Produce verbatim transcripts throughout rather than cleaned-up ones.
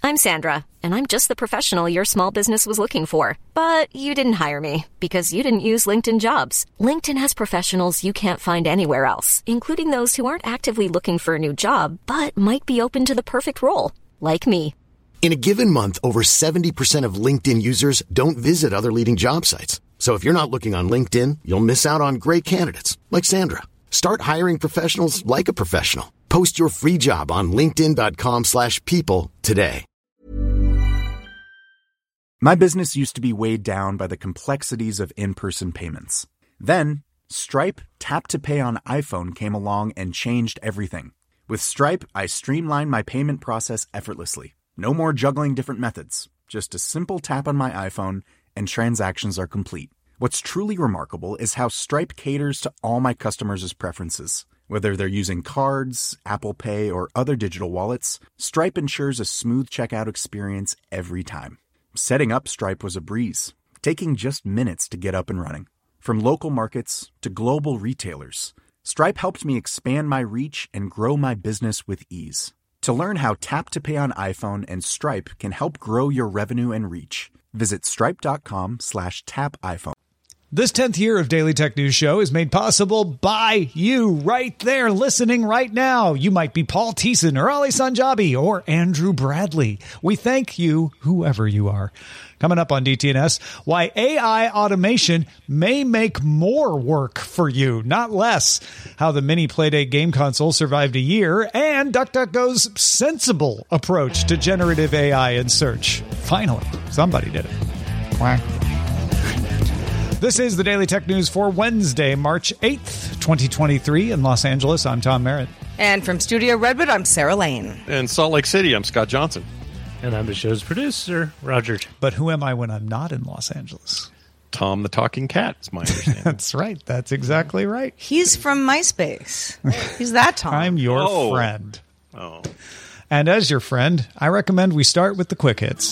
I'm Sandra, and I'm just the professional your small business was looking for. But you didn't hire me because you didn't use LinkedIn Jobs. LinkedIn has professionals you can't find anywhere else, including those who aren't actively looking for a new job, but might be open to the perfect role, like me. In a given month, over seventy percent of LinkedIn users don't visit other leading job sites. So if you're not looking on LinkedIn, you'll miss out on great candidates, like Sandra. Start hiring professionals like a professional. Post your free job on linkedin.com slash people today. My business used to be weighed down by the complexities of in-person payments. Then, Stripe Tap to Pay on iPhone came along and changed everything. With Stripe, I streamlined my payment process effortlessly. No more juggling different methods. Just a simple tap on my iPhone and transactions are complete. What's truly remarkable is how Stripe caters to all my customers' preferences. Whether they're using cards, Apple Pay, or other digital wallets, Stripe ensures a smooth checkout experience every time. Setting up Stripe was a breeze, taking just minutes to get up and running. From local markets to global retailers, Stripe helped me expand my reach and grow my business with ease. To learn how Tap to Pay on iPhone and Stripe can help grow your revenue and reach, visit stripe.com slash tap iPhone. This tenth year of Daily Tech News Show is made possible by you right there listening right now. You might be Paul Thiessen or Ali Sanjabi or Andrew Bradley. We thank you, whoever you are. Coming up on D T N S, why A I automation may make more work for you, not less. How the mini Playdate game console survived a year, and DuckDuckGo's sensible approach to generative A I in search. Finally, somebody did it. Quack. This is the Daily Tech News for Wednesday, March eighth, twenty twenty-three. In Los Angeles, I'm Tom Merritt. And from Studio Redwood, I'm Sarah Lane. In Salt Lake City, I'm Scott Johnson. And I'm the show's producer, Roger. But who am I when I'm not in Los Angeles? Tom the Talking Cat, is my understanding. That's right. That's exactly right. He's from MySpace. He's that Tom. I'm your oh. friend. Oh. And as your friend, I recommend we start with the quick hits.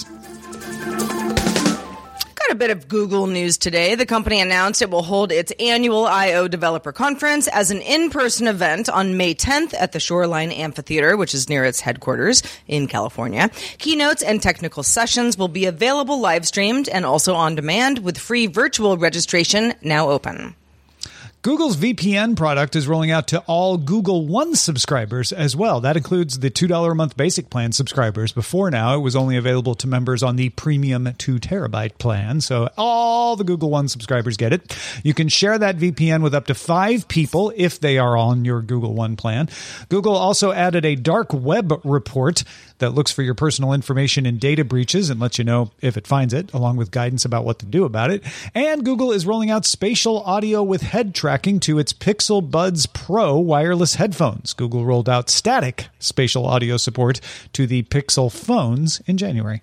A bit of Google news today. The company announced it will hold its annual I O Developer Conference as an in-person event on May tenth at the Shoreline Amphitheater, which is near its headquarters in California. Keynotes and technical sessions will be available live-streamed and also on demand, with free virtual registration now open. Google's V P N product is rolling out to all Google One subscribers as well. That includes the two dollars a month basic plan subscribers. Before now, it was only available to members on the premium two terabyte plan. So all the Google One subscribers get it. You can share that V P N with up to five people if they are on your Google One plan. Google also added a dark web report that looks for your personal information in data breaches and lets you know if it finds it, along with guidance about what to do about it. And Google is rolling out spatial audio with head tracking to its Pixel Buds Pro wireless headphones. Google rolled out static spatial audio support to the Pixel phones in January.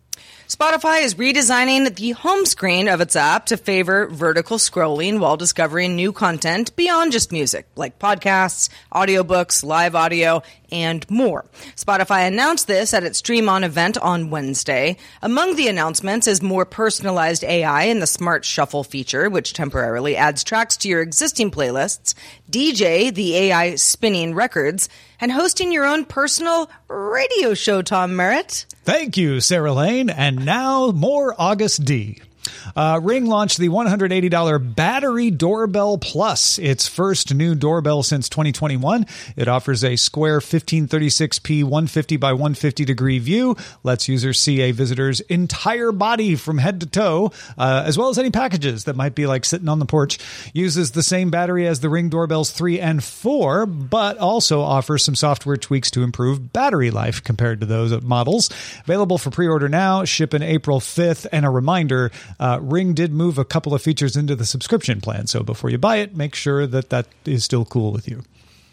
Spotify is redesigning the home screen of its app to favor vertical scrolling while discovering new content beyond just music, like podcasts, audiobooks, live audio, and more. Spotify announced this at its Stream On event on Wednesday. Among the announcements is more personalized A I in the Smart Shuffle feature, which temporarily adds tracks to your existing playlists, D J, the A I spinning records, and hosting your own personal radio show, Tom Merritt. Thank you, Sarah Lane. And now more August D. Uh, Ring launched the one hundred eighty dollars Battery Doorbell Plus, its first new doorbell since twenty twenty-one. It offers a square fifteen thirty-six p one fifty by one fifty degree view, lets users see a visitor's entire body from head to toe, uh, as well as any packages that might be like sitting on the porch. Uses the same battery as the Ring Doorbells three and four, but also offers some software tweaks to improve battery life compared to those models. Available for pre-order now, ship in April fifth, and a reminder, Uh, Ring did move a couple of features into the subscription plan, so before you buy it, make sure that that is still cool with you.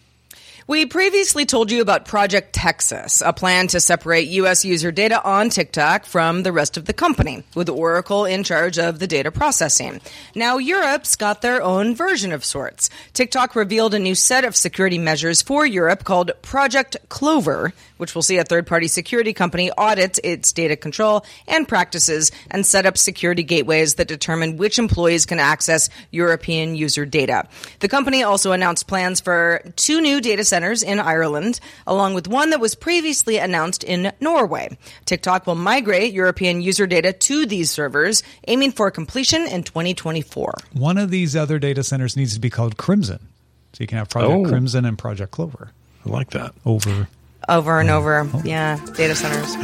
We previously told you about Project Texas, a plan to separate U S user data on TikTok from the rest of the company, with Oracle in charge of the data processing. Now Europe's got their own version of sorts. TikTok revealed a new set of security measures for Europe called Project Clover, which which will see a third-party security company audit its data control and practices and set up security gateways that determine which employees can access European user data. The company also announced plans for two new data centers in Ireland, along with one that was previously announced in Norway. TikTok will migrate European user data to these servers, aiming for completion in twenty twenty-four. One of these other data centers needs to be called Crimson. So you can have Project Oh. Crimson and Project Clover. I like that. Over. Over and over. Yeah, data centers.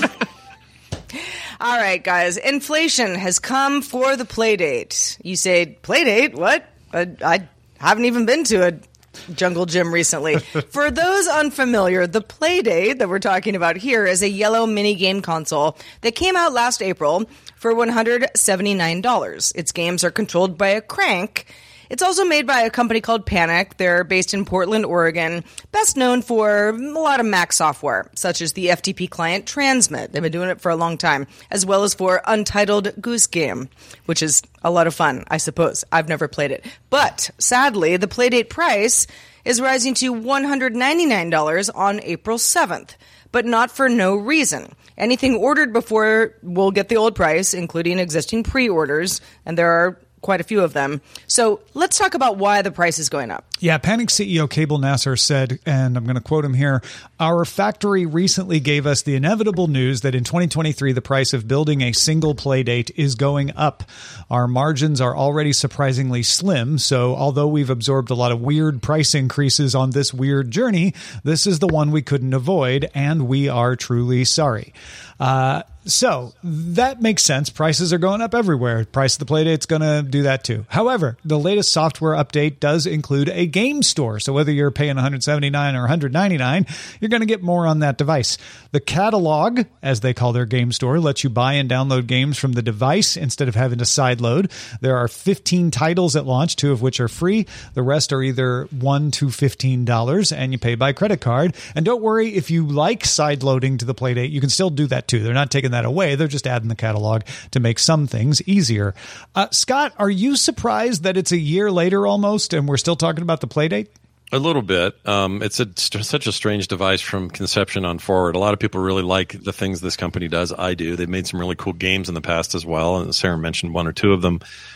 All right, guys. Inflation has come for the Playdate. You say, Playdate? What? I, I haven't even been to a jungle gym recently. For those unfamiliar, the Playdate that we're talking about here is a yellow mini-game console that came out last April for one hundred seventy-nine dollars. Its games are controlled by a crank. It's also made by a company called Panic. They're based in Portland, Oregon, best known for a lot of Mac software, such as the F T P client Transmit. They've been doing it for a long time, as well as for Untitled Goose Game, which is a lot of fun, I suppose. I've never played it. But sadly, the Playdate price is rising to one hundred ninety-nine dollars on April seventh, but not for no reason. Anything ordered before will get the old price, including existing pre-orders, and there are quite a few of them. So let's talk about why the price is going up. Yeah, Panic C E O Cable Nasser said, and I'm going to quote him here, "Our factory recently gave us the inevitable news that in twenty twenty-three, the price of building a single Playdate is going up. Our margins are already surprisingly slim, so although we've absorbed a lot of weird price increases on this weird journey, this is the one we couldn't avoid, and we are truly sorry." Uh, so that makes sense. Prices are going up everywhere. Price of the Playdate's going to do that too. However, the latest software update does include a game store. So whether you're paying one hundred seventy-nine dollars or one hundred ninety-nine dollars, you're going to get more on that device. The catalog, as they call their game store, lets you buy and download games from the device instead of having to sideload. There are fifteen titles at launch, two of which are free. The rest are either one to fifteen dollars, and you pay by credit card. And don't worry, if you like sideloading to the Playdate, you can still do that too. They're not taking that away. They're just adding the catalog to make some things easier. Uh, Scott, are you surprised that it's a year later almost and we're still talking about the Playdate? A little bit. Um, it's a, such a strange device from conception on forward. A lot of people really like the things this company does. I do. They've made some really cool games in the past as well, and Sarah mentioned one or two of them.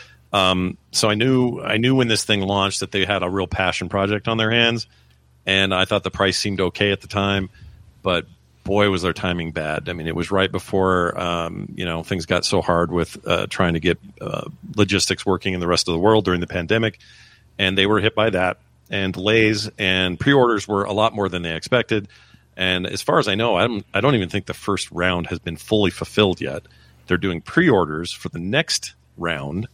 Um, so I knew I knew when this thing launched that they had a real passion project on their hands, and I thought the price seemed okay at the time, but boy, was their timing bad. I mean, it was right before um, you know things got so hard with uh, trying to get uh, logistics working in the rest of the world during the pandemic, and they were hit by that. And delays and pre-orders were a lot more than they expected. And as far as I know, I don't, I don't even think the first round has been fully fulfilled yet. They're doing pre-orders for the next round,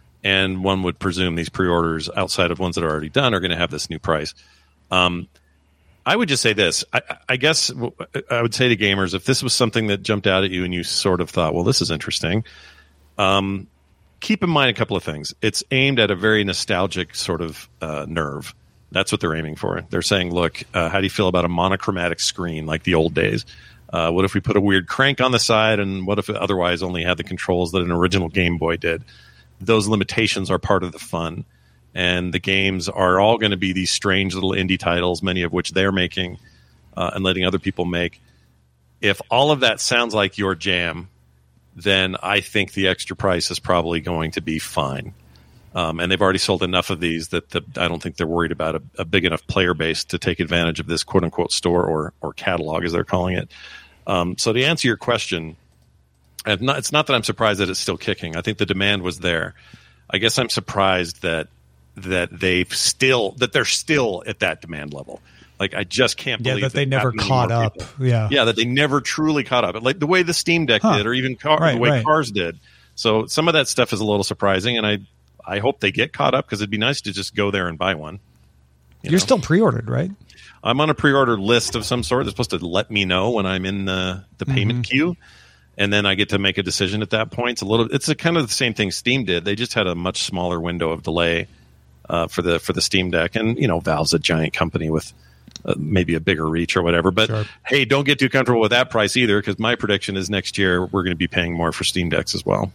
and one would presume these pre-orders outside of ones that are already done are going to have this new price. Um, I would just say this. I, I guess I would say to gamers, if this was something that jumped out at you and you sort of thought, well, this is interesting, um, keep in mind a couple of things. It's aimed at a very nostalgic sort of uh, nerve. That's what they're aiming for. They're saying, look, uh, how do you feel about a monochromatic screen like the old days? Uh, what if we put a weird crank on the side, and what if it otherwise only had the controls that an original Game Boy did? Those limitations are part of the fun. And the games are all going to be these strange little indie titles, many of which they're making uh, and letting other people make. If all of that sounds like your jam, then I think the extra price is probably going to be fine. Um, and they've already sold enough of these that the, I don't think they're worried about a, a big enough player base to take advantage of this quote-unquote store or or catalog, as they're calling it. Um, so to answer your question, I've not, it's not that I'm surprised that it's still kicking. I think the demand was there. I guess I'm surprised that that they've still that they're still at that demand level. Like, I just can't believe yeah, that they that never that caught up. People. Yeah, yeah, that they never truly caught up. Like the way the Steam Deck huh. did, or even car, right, the way right. cars did. So some of that stuff is a little surprising, and I I hope they get caught up, because it'd be nice to just go there and buy one. You You're know? still pre-ordered, right? I'm on a pre-order list of some sort. They're supposed to let me know when I'm in the, the payment mm-hmm. queue, and then I get to make a decision at that point. It's a little. It's a kind of the same thing Steam did. They just had a much smaller window of delay uh, for the for the Steam Deck, and you know, Valve's a giant company with uh, maybe a bigger reach or whatever. But sure. Hey, don't get too comfortable with that price either, because my prediction is next year we're going to be paying more for Steam Decks as well.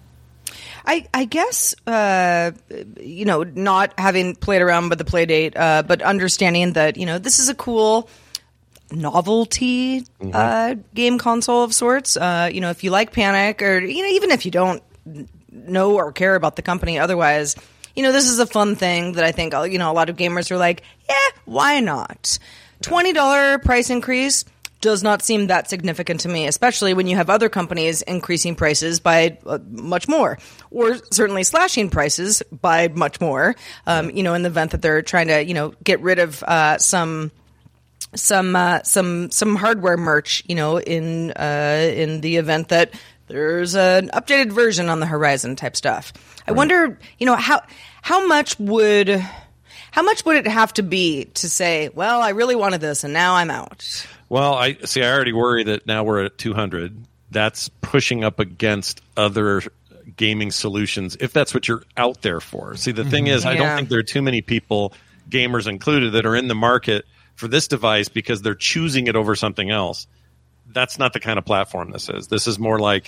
I, I guess, uh, you know, not having played around with the Playdate, uh, but understanding that, you know, this is a cool novelty mm-hmm. uh, game console of sorts. Uh, you know, if you like Panic, or you know, even if you don't know or care about the company otherwise, you know, this is a fun thing that I think, you know, a lot of gamers are like, yeah, why not? twenty dollars price increase does not seem that significant to me, especially when you have other companies increasing prices by uh, much more, or certainly slashing prices by much more, um, you know, in the event that they're trying to, you know, get rid of uh, some some uh, some some hardware merch, you know, in uh, in the event that there's an updated version on the horizon type stuff. I right. wonder, you know, how how much would how much would it have to be to say, well, I really wanted this and now I'm out? Well, I see. I already worry that now we're at two hundred. That's pushing up against other gaming solutions, if that's what you're out there for. See, the mm-hmm. thing is, yeah. I don't think there are too many people, gamers included, that are in the market for this device because they're choosing it over something else. That's not the kind of platform this is. This is more like,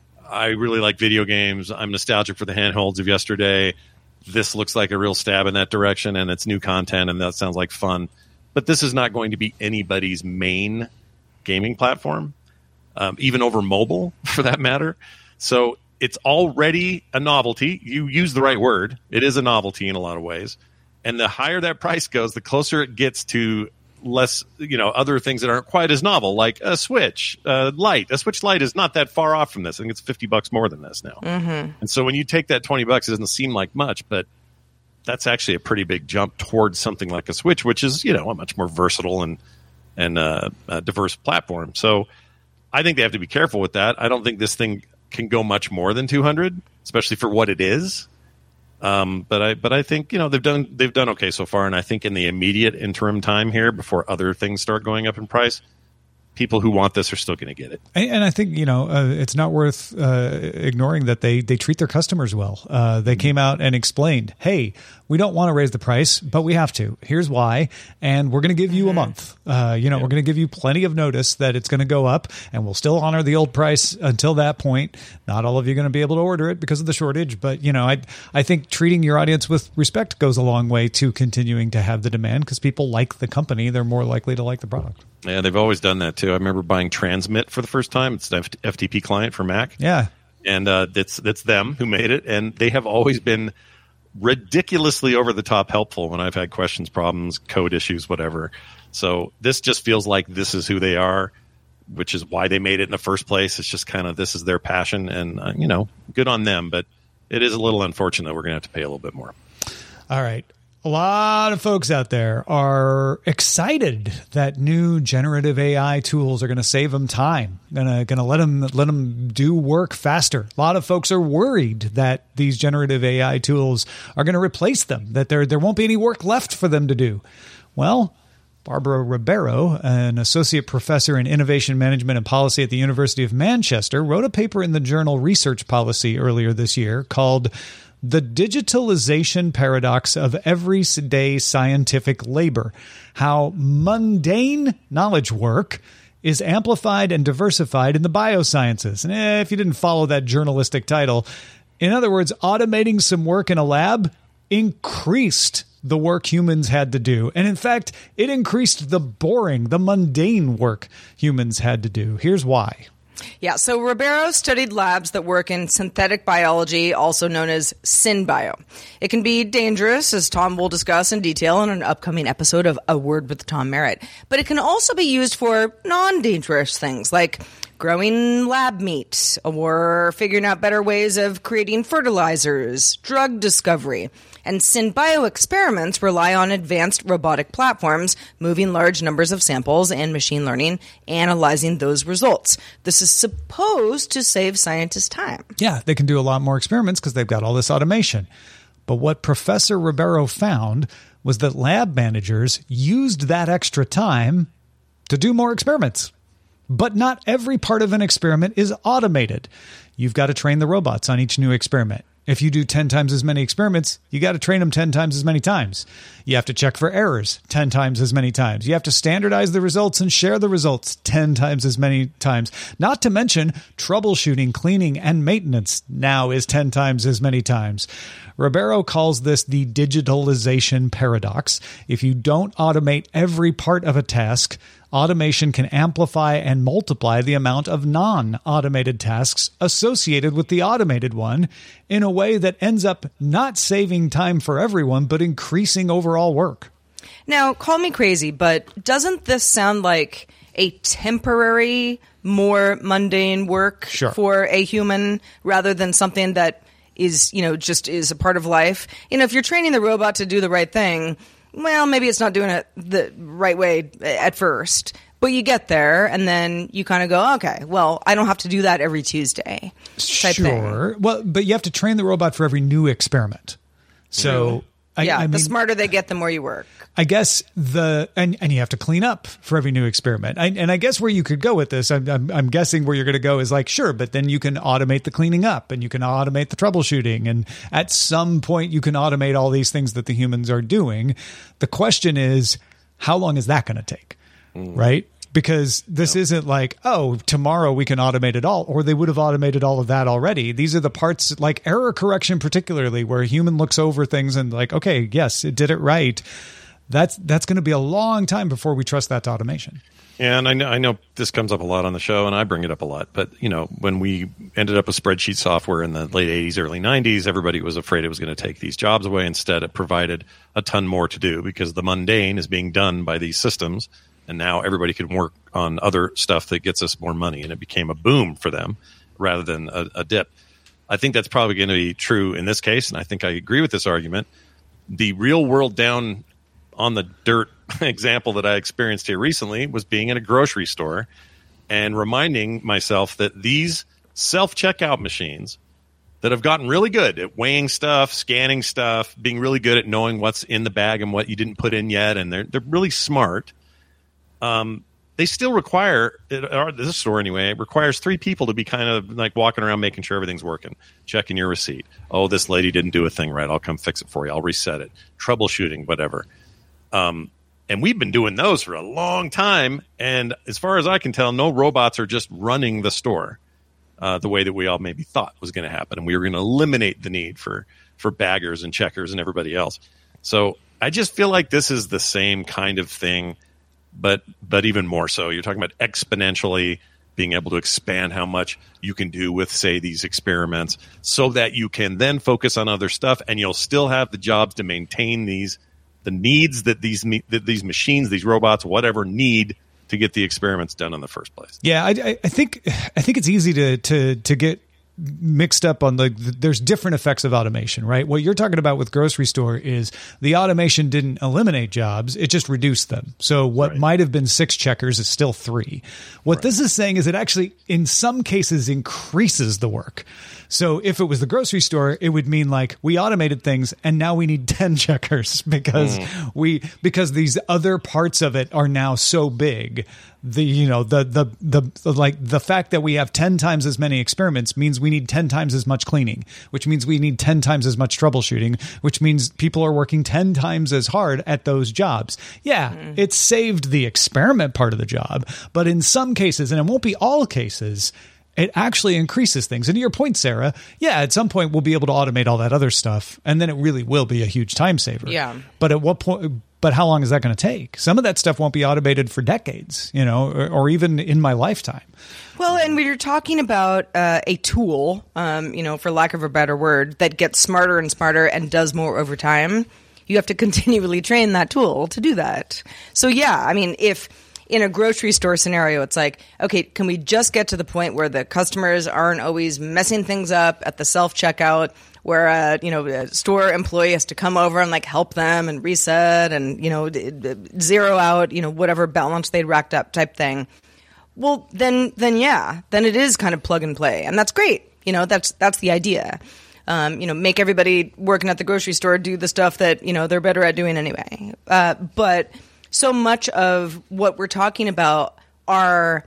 I really like video games. I'm nostalgic for the handholds of yesterday. This looks like a real stab in that direction, and it's new content, and that sounds like fun. But this is not going to be anybody's main gaming platform, um, even over mobile, for that matter. So it's already a novelty. You use the right word. It is a novelty in a lot of ways. And the higher that price goes, the closer it gets to less, you know, other things that aren't quite as novel, like a Switch uh, Lite. A Switch Lite is not that far off from this. I think it's fifty bucks more than this now. Mm-hmm. And so when you take that twenty bucks, it doesn't seem like much, but that's actually a pretty big jump towards something like a Switch, which is, you know, a much more versatile and and uh, a diverse platform. So I think they have to be careful with that. I don't think this thing can go much more than two hundred, especially for what it is. Um, but I but I think, you know, they've done they've done okay so far, and I think in the immediate interim time here, before other things start going up in price, people who want this are still going to get it. And I think, you know, uh, it's not worth uh, ignoring that they they treat their customers well. Uh, they came out and explained, hey, we don't want to raise the price, but we have to. Here's why. And we're going to give you a month. Uh, you know, yeah. We're going to give you plenty of notice that it's going to go up, and we'll still honor the old price until that point. Not all of you are going to be able to order it because of the shortage. But, you know, I, I think treating your audience with respect goes a long way to continuing to have the demand, because people like the company. They're more likely to like the product. Yeah, they've always done that too. I remember buying Transmit for the first time. It's an F T P client for Mac. Yeah, and uh, that's that's them who made it, and they have always been ridiculously over the top helpful when I've had questions, problems, code issues, whatever. So this just feels like this is who they are, which is why they made it in the first place. It's just kind of, this is their passion, and uh, you know, good on them. But it is a little unfortunate that we're going to have to pay a little bit more. All right. A lot of folks out there are excited that new generative A I tools are going to save them time, going to let them let them do work faster. A lot of folks are worried that these generative A I tools are going to replace them, that there there won't be any work left for them to do. Well, Barbara Ribeiro, an associate professor in innovation management and policy at the University of Manchester, wrote a paper in the journal Research Policy earlier this year called The Digitalization Paradox of Everyday Scientific Labor, How Mundane Knowledge Work is Amplified and Diversified in the Biosciences. And eh, if you didn't follow that journalistic title, in other words, automating some work in a lab increased the work humans had to do. And in fact, it increased the boring, the mundane work humans had to do. Here's why. Yeah, so Ribeiro studied labs that work in synthetic biology, also known as synbio. It can be dangerous, as Tom will discuss in detail in an upcoming episode of A Word with Tom Merritt. But it can also be used for non-dangerous things like growing lab meat or figuring out better ways of creating fertilizers, drug discovery. And synbio experiments rely on advanced robotic platforms, moving large numbers of samples and machine learning, analyzing those results. This is supposed to save scientists time. Yeah, they can do a lot more experiments because they've got all this automation. But what Professor Ribeiro found was that lab managers used that extra time to do more experiments. But not every part of an experiment is automated. You've got to train the robots on each new experiment. If you do ten times as many experiments, you got to train them ten times as many times. You have to check for errors ten times as many times. You have to standardize the results and share the results ten times as many times. Not to mention troubleshooting, cleaning, and maintenance now is ten times as many times. Ribeiro calls this the digitalization paradox. If you don't automate every part of a task, automation can amplify and multiply the amount of non-automated tasks associated with the automated one in a way that ends up not saving time for everyone, but increasing overall work. Now, call me crazy, but doesn't this sound like a temporary, more mundane work Sure. for a human rather than something that is, you know, just is a part of life? You know, if you're training the robot to do the right thing, well, maybe it's not doing it the right way at first, but you get there and then you kind of go, okay, well, I don't have to do that every Tuesday. Type Sure. thing. Well, but you have to train the robot for every new experiment. So, I, yeah, I the mean, smarter they get, the more you work. I guess the and, and you have to clean up for every new experiment. I, and I guess where you could go with this, I'm, I'm, I'm guessing where you're going to go is like, sure, but then you can automate the cleaning up and you can automate the troubleshooting. And at some point you can automate all these things that the humans are doing. The question is, how long is that going to take? Mm. Right? Because this yep. isn't like, oh, tomorrow we can automate it all, or they would have automated all of that already. These are the parts like error correction, particularly where a human looks over things and like, okay, yes, it did it right. That's that's going to be a long time before we trust that to automation. Yeah, and I know, I know this comes up a lot on the show, and I bring it up a lot. But, you know, when we ended up with spreadsheet software in the late eighties, early nineties, everybody was afraid it was going to take these jobs away. Instead, it provided a ton more to do because the mundane is being done by these systems. And now everybody can work on other stuff that gets us more money. And it became a boom for them rather than a, a dip. I think that's probably going to be true in this case. And I think I agree with this argument. The real world down on the dirt example that I experienced here recently was being in a grocery store and reminding myself that these self-checkout machines that have gotten really good at weighing stuff, scanning stuff, being really good at knowing what's in the bag and what you didn't put in yet, and they're they're really smart. Um, they still require, or this store anyway, it requires three people to be kind of like walking around making sure everything's working, checking your receipt. Oh, this lady didn't do a thing right. I'll come fix it for you. I'll reset it. Troubleshooting, whatever. Um, and we've been doing those for a long time. And as far as I can tell, no robots are just running the store uh, the way that we all maybe thought was going to happen. And we were going to eliminate the need for, for baggers and checkers and everybody else. So I just feel like this is the same kind of thing. But but even more so, you're talking about exponentially being able to expand how much you can do with, say, these experiments so that you can then focus on other stuff and you'll still have the jobs to maintain these, the needs that these that these machines, these robots, whatever, need to get the experiments done in the first place. Yeah, I, I think I think it's easy to to to get mixed up on the, there's different effects of automation, right? What you're talking about with grocery store is the automation didn't eliminate jobs, it just reduced them. So what right. might have been six checkers is still three. What right. this is saying is it actually, in some cases, increases the work. So if it was the grocery store, it would mean like we automated things and now we need ten checkers because mm. we because these other parts of it are now so big. The you know the, the the the like the fact that we have ten times as many experiments means we need ten times as much cleaning, which means we need ten times as much troubleshooting, which means people are working ten times as hard at those jobs. Yeah, mm. it saved the experiment part of the job, but in some cases, and it won't be all cases, it actually increases things. And to your point, Sarah, yeah, at some point we'll be able to automate all that other stuff, and then it really will be a huge time saver. Yeah. But at what point? But how long is that going to take? Some of that stuff won't be automated for decades, you know, or, or even in my lifetime. Well, and when you're talking about uh, a tool, um, you know, for lack of a better word, that gets smarter and smarter and does more over time, you have to continually train that tool to do that. So, yeah, I mean, if in a grocery store scenario, it's like, okay, can we just get to the point where the customers aren't always messing things up at the self-checkout, where a, you know, a store employee has to come over and like help them and reset and, you know, zero out, you know, whatever balance they'd racked up type thing. Well, then, then yeah, then it is kind of plug and play, and that's great. You know, that's that's the idea. Um, you know, make everybody working at the grocery store do the stuff that, you know, they're better at doing anyway. Uh, but so much of what we're talking about are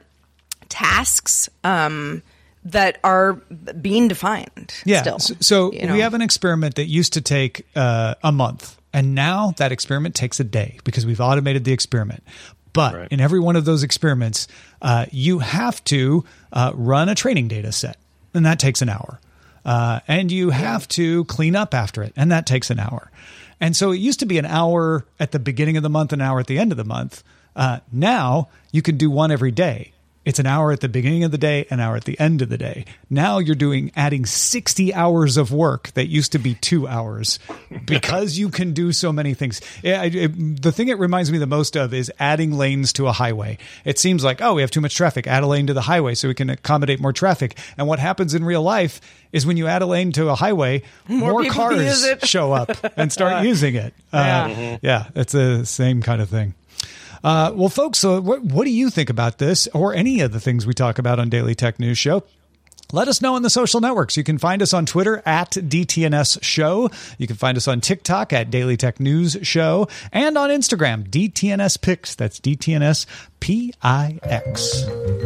tasks um, that are being defined. Yeah. Still, so so you know? We have an experiment that used to take uh, a month, and now that experiment takes a day because we've automated the experiment. But right. in every one of those experiments, uh, you have to uh, run a training data set, and that takes an hour. Uh, and you have to clean up after it, and that takes an hour. And so it used to be an hour at the beginning of the month, an hour at the end of the month. Uh, now you can do one every day. It's an hour at the beginning of the day, an hour at the end of the day. Now you're doing adding sixty hours of work that used to be two hours because you can do so many things. It, it, the thing it reminds me the most of is adding lanes to a highway. It seems like, oh, we have too much traffic. Add a lane to the highway so we can accommodate more traffic. And what happens in real life is when you add a lane to a highway, more, more cars show up and start using it. Yeah. Uh, mm-hmm. yeah, it's the same kind of thing. Uh, well, folks, so what, what do you think about this or any of the things we talk about on Daily Tech News Show? Let us know on the social networks. You can find us on Twitter at D T N S Show. You can find us on TikTok at Daily Tech News Show and on Instagram, D T N S Pix. That's D T N S P I X.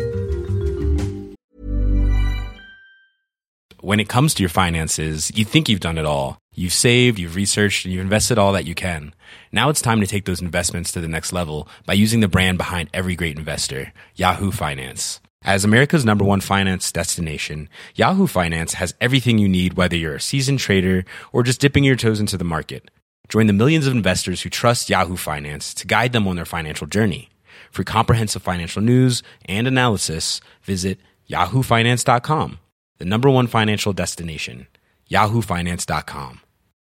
When it comes to your finances, you think you've done it all. You've saved, you've researched, and you've invested all that you can. Now it's time to take those investments to the next level by using the brand behind every great investor, Yahoo Finance. As America's number one finance destination, Yahoo Finance has everything you need, whether you're a seasoned trader or just dipping your toes into the market. Join the millions of investors who trust Yahoo Finance to guide them on their financial journey. For comprehensive financial news and analysis, visit yahoo finance dot com, the number one financial destination, yahoo finance dot com.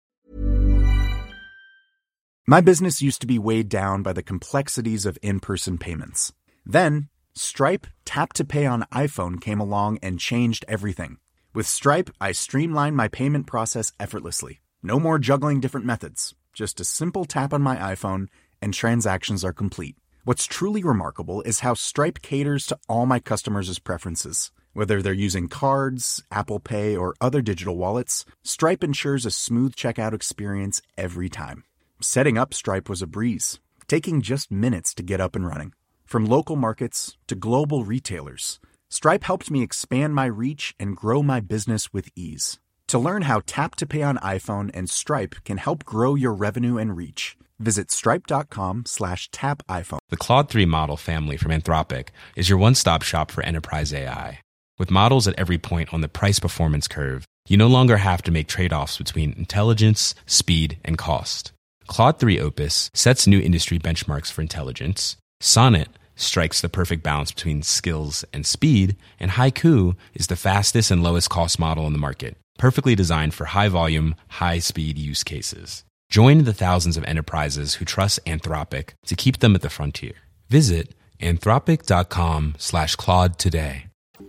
My business used to be weighed down by the complexities of in-person payments. Then, Stripe Tap to Pay on iPhone came along and changed everything. With Stripe, I streamlined my payment process effortlessly. No more juggling different methods. Just a simple tap on my iPhone and transactions are complete. What's truly remarkable is how Stripe caters to all my customers' preferences. Whether they're using cards, Apple Pay, or other digital wallets, Stripe ensures a smooth checkout experience every time. Setting up Stripe was a breeze, taking just minutes to get up and running. From local markets to global retailers, Stripe helped me expand my reach and grow my business with ease. To learn how Tap to Pay on iPhone and Stripe can help grow your revenue and reach, visit stripe.com slash tap iPhone. The Claude three model family from Anthropic is your one-stop shop for enterprise A I. With models at every point on the price-performance curve, you no longer have to make trade-offs between intelligence, speed, and cost. Claude three Opus sets new industry benchmarks for intelligence. Sonnet strikes the perfect balance between skills and speed. And Haiku is the fastest and lowest cost model in the market, perfectly designed for high-volume, high-speed use cases. Join the thousands of enterprises who trust Anthropic to keep them at the frontier. Visit anthropic.com slash Claude today.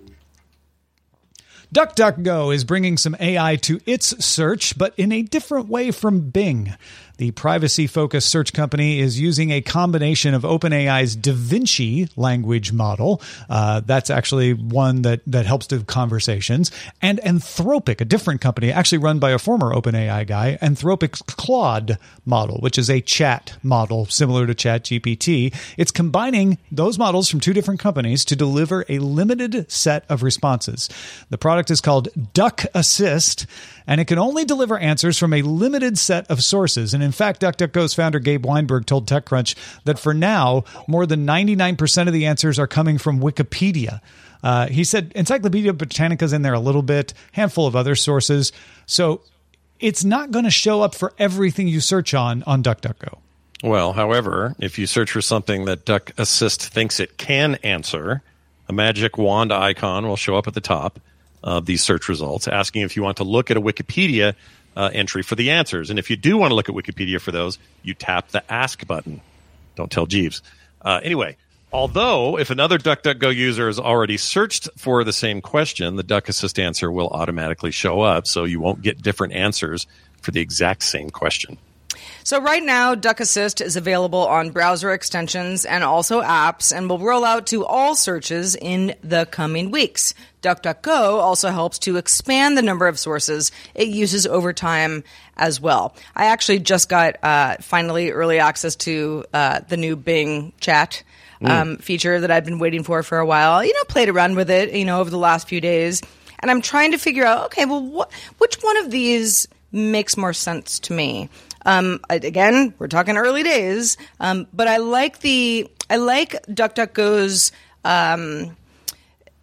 DuckDuckGo is bringing some A I to its search, but in a different way from Bing. The privacy-focused search company is using a combination of OpenAI's DaVinci language model. Uh, that's actually one that, that helps do conversations. And Anthropic, a different company, actually run by a former OpenAI guy, Anthropic's Claude model, which is a chat model similar to ChatGPT. It's combining those models from two different companies to deliver a limited set of responses. The product is called Duck Assist, and it can only deliver answers from a limited set of sources. And in fact, DuckDuckGo's founder Gabe Weinberg told TechCrunch that for now, more than ninety-nine percent of the answers are coming from Wikipedia. Uh, he said Encyclopedia Britannica's in there a little bit, handful of other sources. So it's not going to show up for everything you search on on DuckDuckGo. Well, however, if you search for something that Duck Assist thinks it can answer, a magic wand icon will show up at the top of these search results, asking if you want to look at a Wikipedia uh, entry for the answers. And if you do want to look at Wikipedia for those, you tap the Ask button. Don't tell Jeeves. Uh, anyway, although if another DuckDuckGo user has already searched for the same question, the Duck Assist answer will automatically show up, so you won't get different answers for the exact same question. So right now, Duck Assist is available on browser extensions and also apps and will roll out to all searches in the coming weeks. DuckDuckGo also helps to expand the number of sources it uses over time as well. I actually just got uh, finally early access to uh, the new Bing chat um, mm. feature that I've been waiting for for a while. You know, played around with it, you know, over the last few days. And I'm trying to figure out, okay, well, what, which one of these makes more sense to me? Um, again, we're talking early days, um, but I like the I like DuckDuckGo's um,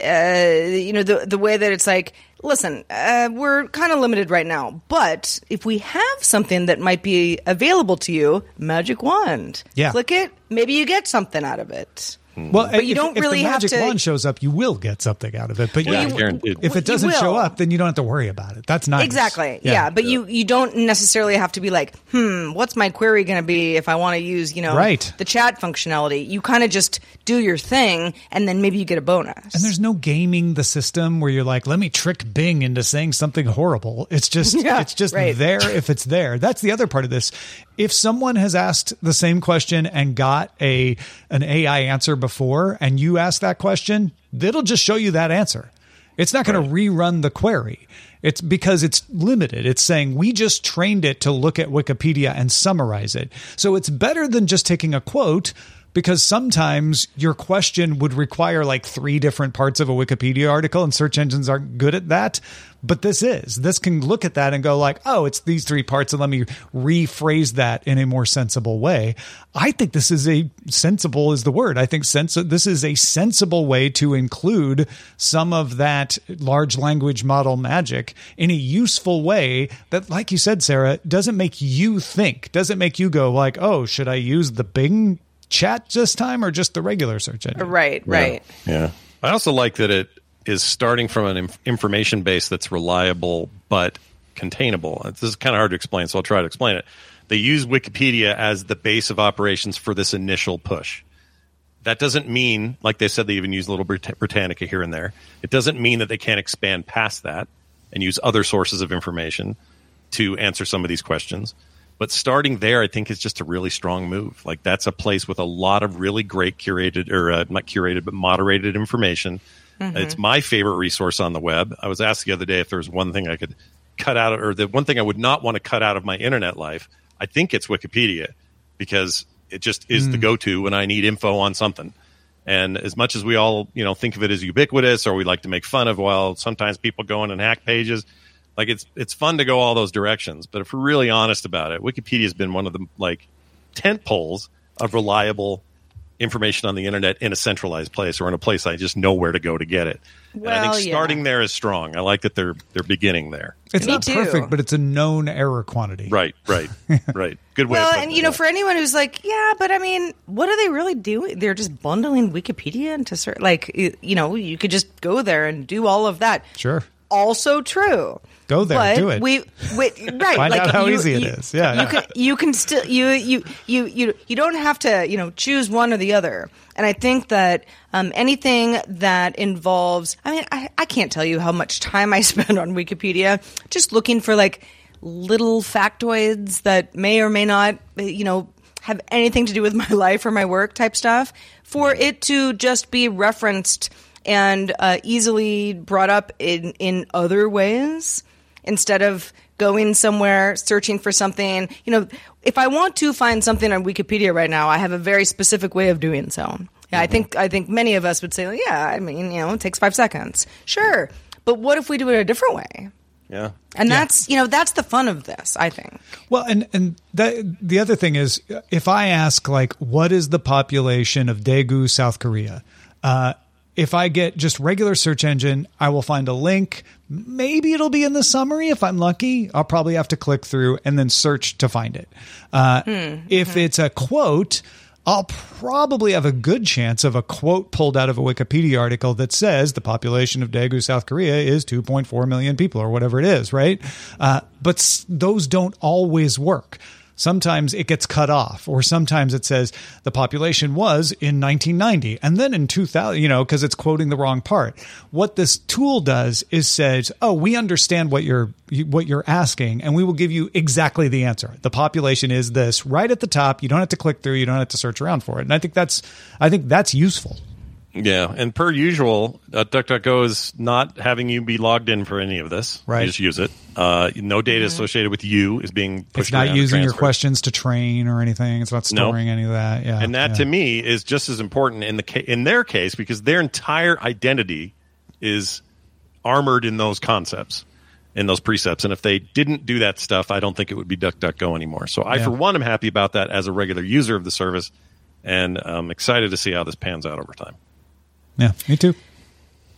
uh, you know, the the way that it's like, listen, uh, we're kind of limited right now, but if we have something that might be available to you, magic wand, Yeah. click it, maybe you get something out of it. Well, But you if, don't if really the have magic to- wand shows up, you will get something out of it. But Yeah, yeah, guaranteed. if it You doesn't show will. up, then you don't have to worry about it. That's nice. Exactly. Yeah, but you you don't necessarily have to be like, hmm, what's my query going to be if I want to use, you know, Right. the chat functionality? You kind of just do your thing, and then maybe you get a bonus. And there's no gaming the system where you're like, let me trick Bing into saying something horrible. It's just Yeah, it's just right. there if it's there. That's the other part of this. If someone has asked the same question and got a an A I answer before, and you ask that question, it'll just show you that answer. It's not going to rerun the query. It's because it's limited. It's saying we just trained it to look at Wikipedia and summarize it. So it's better than just taking a quote, because sometimes your question would require like three different parts of a Wikipedia article, and search engines aren't good at that. But this is. This can look at that and go like, oh, it's these three parts, and let me rephrase that in a more sensible way. I think this is a sensible is the word. I think sens- this is a sensible way to include some of that large language model magic in a useful way that, like you said, Sarah, doesn't make you think, doesn't make you go like, oh, should I use the Bing chat this time or just the regular search engine? Right, right. Yeah. I also like that it is starting from an inf- information base that's reliable but containable. This is kind of hard to explain, so I'll try to explain it. They use Wikipedia as the base of operations for this initial push. That doesn't mean, like they said, they even use a little Brit- Britannica here and there. It doesn't mean that they can't expand past that and use other sources of information to answer some of these questions. But starting there, I think, is just a really strong move. Like, that's a place with a lot of really great curated, or uh, not curated, but moderated information. Mm-hmm. It's my favorite resource on the web. I was asked the other day if there was one thing I could cut out, or the one thing I would not want to cut out of my internet life. I think it's Wikipedia, because it just is mm. the go-to when I need info on something. And as much as we all, you know, think of it as ubiquitous, or we like to make fun of, well, sometimes people go in and hack pages. Like, it's it's fun to go all those directions, but if we're really honest about it, Wikipedia has been one of the like tent poles of reliable information on the internet in a centralized place, or in a place I just know where to go to get it. Well, and I think starting yeah. there is strong. I like that they're they're beginning there. It's Me not too. perfect, but it's a known error quantity. Right, right, right. Good way. Well, of putting and it, you know, yeah. for anyone who's like, yeah, but I mean, what are they really doing? They're just bundling Wikipedia into certain, like, you you know, you could just go there and do all of that. Sure. Also true. Go there, but do it. We, we right. Find like out how you, easy it you, is. Yeah. You can you can still you you you you you don't have to, you know, choose one or the other. And I think that um, anything that involves, I mean, I, I can't tell you how much time I spend on Wikipedia just looking for like little factoids that may or may not, you know, have anything to do with my life or my work type stuff, for it to just be referenced and uh, easily brought up in, in other ways, instead of going somewhere, searching for something. You know, if I want to find something on Wikipedia right now, I have a very specific way of doing so. Yeah, mm-hmm. I think I think many of us would say, yeah, I mean, you know, it takes five seconds. Sure. But what if we do it a different way? Yeah. And Yeah. that's, you know, that's the fun of this, I think. Well, and and the the other thing is, if I ask like, what is the population of Daegu, South Korea? Uh, if I get just regular search engine, I will find a link. Maybe it'll be in the summary if I'm lucky. I'll probably have to click through and then search to find it. Uh, mm-hmm. If it's a quote, I'll probably have a good chance of a quote pulled out of a Wikipedia article that says the population of Daegu, South Korea is two point four million people, or whatever it is, right? Uh, but s- those don't always work. Sometimes it gets cut off, or sometimes it says the population was in nineteen ninety and then in two thousand, you know, because it's quoting the wrong part. What this tool does is says, oh, we understand what you're what you're asking, and we will give you exactly the answer. The population is this, right at the top. You don't have to click through. You don't have to search around for it. And I think that's I think that's useful. Yeah, and per usual, uh, DuckDuckGo is not having you be logged in for any of this. Right. You just use it. Uh, no data associated with you is being pushed It's not around or using your transferred. questions to train or anything. It's not storing any of that. Yeah, And that, yeah. to me, is just as important in the ca- in their case, because their entire identity is armored in those concepts, in those precepts. And if they didn't do that stuff, I don't think it would be DuckDuckGo anymore. So I, Yeah. for one, am happy about that as a regular user of the service, and I'm excited to see how this pans out over time. Yeah, me too.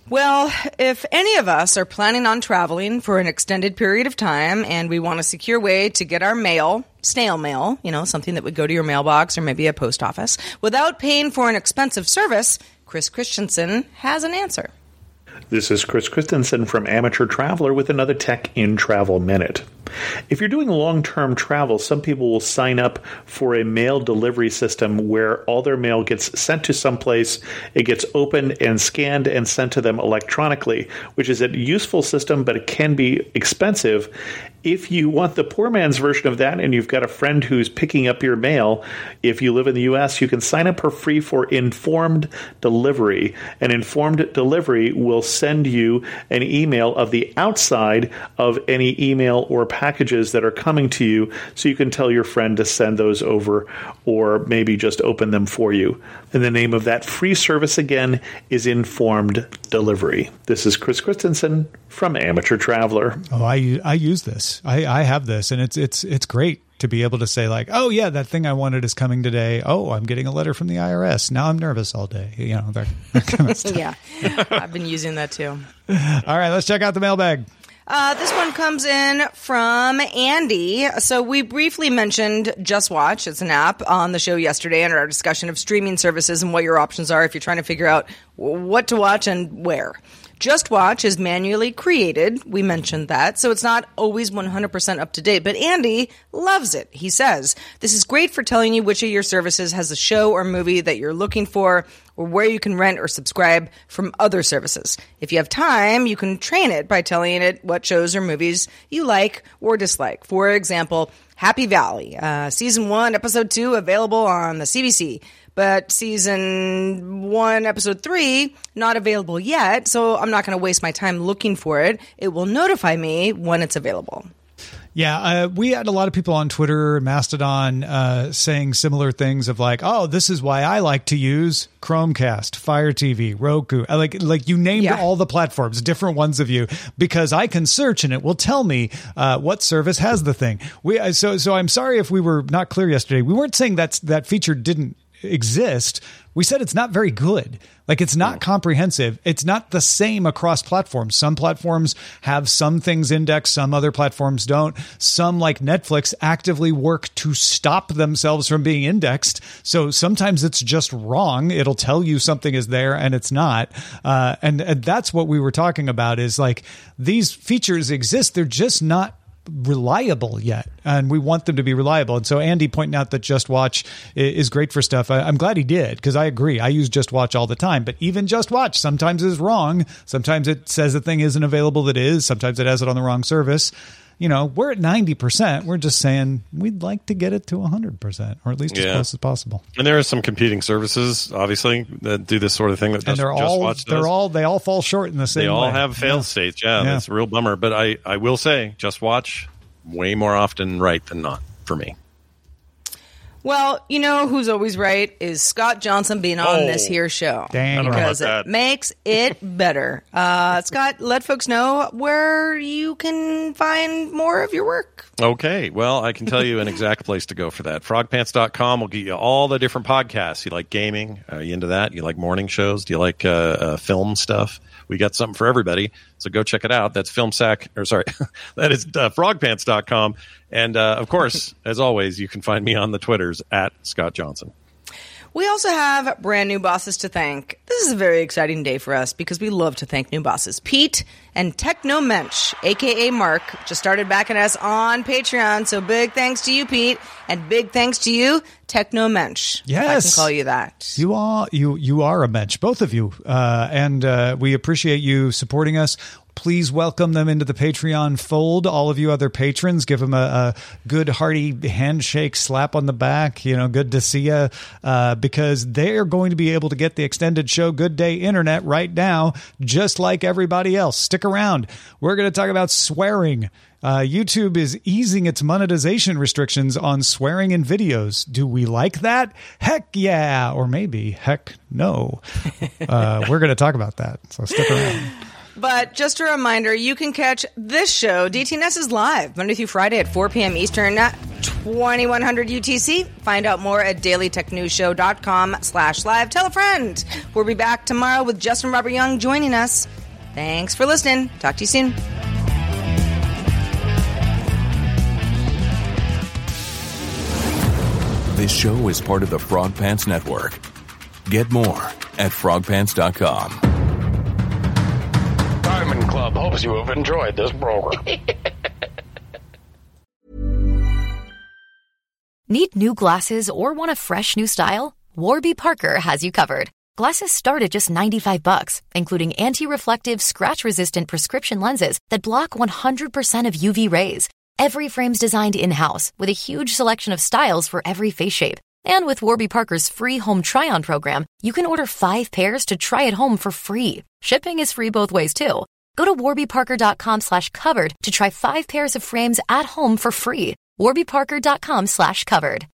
Well, if any of us are planning on traveling for an extended period of time and we want a secure way to get our mail, snail mail, you know, something that would go to your mailbox or maybe a post office, without paying for an expensive service, Chris Christensen has an answer. This is Chris Christensen from Amateur Traveler with another Tech in Travel Minute. If you're doing long-term travel, some people will sign up for a mail delivery system where all their mail gets sent to someplace, it gets opened and scanned and sent to them electronically, which is a useful system, but it can be expensive. If you want the poor man's version of that and you've got a friend who's picking up your mail, if you live in the U S, you can sign up for free for Informed Delivery. And Informed Delivery will send you an email of the outside of any email or packages that are coming to you, so you can tell your friend to send those over or maybe just open them for you. And the name of that free service again is Informed Delivery. This is Chris Christensen from Amateur Traveler. Oh, I I use this. I, I have this, and it's it's it's great to be able to say, like, oh yeah, that thing I wanted is coming today. Oh, I'm getting a letter from the I R S. Now I'm nervous all day. You know, that, that kind of stuff. Yeah, I've been using that too. All right, let's check out the mailbag. Uh, this one comes in from Andy. So we briefly mentioned Just Watch. It's an app on the show yesterday in our discussion of streaming services and what your options are if you're trying to figure out what to watch and where. Just Watch is manually created. We mentioned that. So it's not always one hundred percent up to date. But Andy loves it. He says, this is great for telling you which of your services has a show or movie that you're looking for, or where you can rent or subscribe from other services. If you have time, you can train it by telling it what shows or movies you like or dislike. For example, Happy Valley, uh, season one, episode two, available on the C B C. But season one, episode three, not available yet, so I'm not going to waste my time looking for it. It will notify me when it's available. Yeah, uh, we had a lot of people on Twitter, Mastodon, uh, saying similar things of like, oh, this is why I like to use Chromecast, Fire T V, Roku. Like, like you named yeah. all the platforms, different ones of you, because I can search and it will tell me uh, what service has the thing. We uh, so so I'm sorry if we were not clear yesterday. We weren't saying that's that feature didn't exist. We said it's not very good. Like, it's not comprehensive. It's not the same across platforms. Some platforms have some things indexed, some other platforms don't. Some, like Netflix, actively work to stop themselves from being indexed. So sometimes it's just wrong. It'll tell you something is there and it's not. Uh, and, and that's what we were talking about, is like, these features exist. They're just not reliable yet, and we want them to be reliable. And so Andy pointing out that Just Watch is great for stuff. I, I'm glad he did, because I agree. I use Just Watch all the time, but even Just Watch sometimes is wrong. Sometimes it says the thing isn't available that is. Sometimes it has it on the wrong service. You know, we're at ninety percent. We're just saying we'd like to get it to one hundred percent, or at least as yeah. close as possible. And there are some competing services, obviously, that do this sort of thing that and Just, they're Just all, Watch does. They're all, they all fall short in the same way. They all way. have failed yeah. states. Yeah, yeah, that's a real bummer. But I, I will say, Just Watch, way more often right than not for me. Well, you know who's always right is Scott Johnson being on oh, this here show. Dang. Because it that. makes it better. Uh, Scott, let folks know where you can find more of your work. Okay. Well, I can tell you an exact place to go for that. frog pants dot com will get you all the different podcasts. You like gaming? Are you into that? You like morning shows? Do you like uh, uh, film stuff? We got something for everybody, so go check it out. That's FilmSack, or sorry, that is uh, frog pants dot com. And, uh, of course, as always, you can find me on the Twitters at Scott Johnson. We also have brand new bosses to thank. This is a very exciting day for us because we love to thank new bosses. Pete and Techno Mensch, a k a. Mark, just started backing us on Patreon. So big thanks to you, Pete, and big thanks to you, Techno Mensch. Yes. If I can call you that. You are, you, you are a mensch, both of you. Uh, and uh, we appreciate you supporting us. Please welcome them into the Patreon fold. All of you other patrons, give them a, a good hearty handshake, slap on the back. You know, good to see you, uh, because they're going to be able to get the extended show Good Day Internet right now, just like everybody else. Stick around. We're going to talk about swearing. Uh, YouTube is easing its monetization restrictions on swearing in videos. Do we like that? Heck yeah. Or maybe heck no. Uh, we're going to talk about that. So stick around. But just a reminder, you can catch this show, D T N S is live, Monday through Friday at four p.m. Eastern, twenty-one hundred U T C. Find out more at dailytechnewsshow.com slash live. Tell a friend. We'll be back tomorrow with Justin Robert Young joining us. Thanks for listening. Talk to you soon. This show is part of the Frog Pants Network. Get more at frog pants dot com. Diamond Club hopes you have enjoyed this program. Need new glasses or want a fresh new style? Warby Parker has you covered. Glasses start at just ninety-five bucks, including anti-reflective, scratch-resistant prescription lenses that block one hundred percent of U V rays. Every frame's designed in-house with a huge selection of styles for every face shape. And with Warby Parker's free home try-on program, you can order five pairs to try at home for free. Shipping is free both ways, too. Go to warbyparker.com slash covered to try five pairs of frames at home for free. warbyparker.com slash covered.